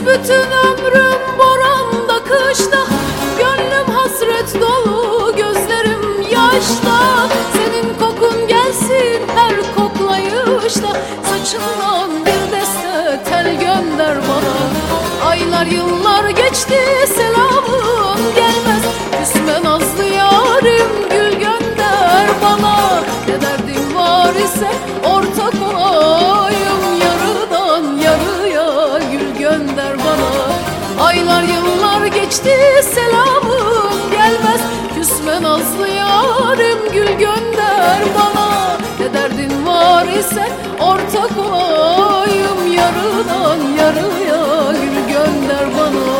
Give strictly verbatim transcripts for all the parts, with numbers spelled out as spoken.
Büsbütün ömrüm boranda kışta, gönlüm hasret dolu, gözlerim yaşta. Senin kokun gelsin her koklayışta, saçından bir deste tel gönder bana. Aylar yıllar geçti, selamım gelmez. Küsme nazlı yarim, gül gönder bana. Ne derdin var ise ortak olayım, yarıdan yarıya gül gönder bana. Aylar yıllar geçti, selamım gelmez. Küsme nazlı yarim, gül gönder bana. Ne derdin var ise ortak olayım, yarıdan yarıya gül gönder bana.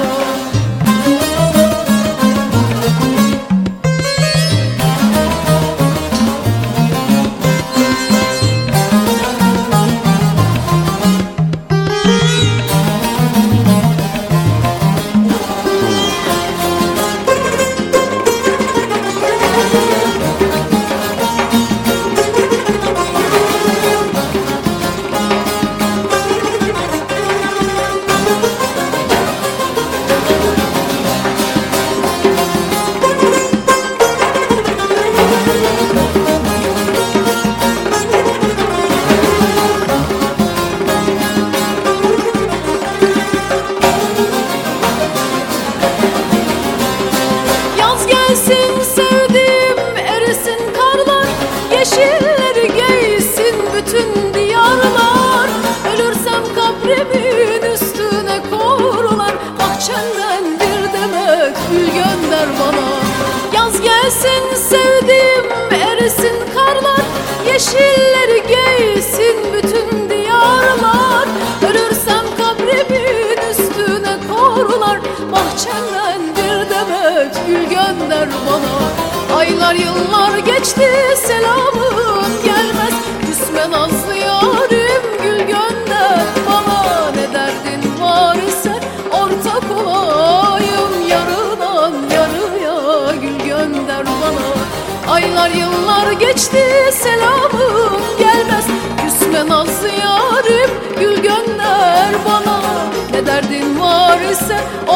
Gelsin sevdim, erisin karlar, yeşilleri giysin bütün diyarlar. Ölürsem kabrimin üstüne korlar, bahçenden bir demet gül gönder bana. Yaz gelsin sevdim, erisin karlar, yeşilleri giysin bütün diyarlar. Ölürsem kabrimin üstüne korlar, bahçenden bir demet gül gönder bana. Aylar yıllar geçti, selamım gelmez. Küsme nazlı yarim, gül gönder bana. Ne derdin var ise ortak olayım, yarıdan yarıya gül gönder bana. Aylar yıllar geçti, selamım gelmez. Küsme nazlı yarim, gül gönder bana. Ne derdin var ise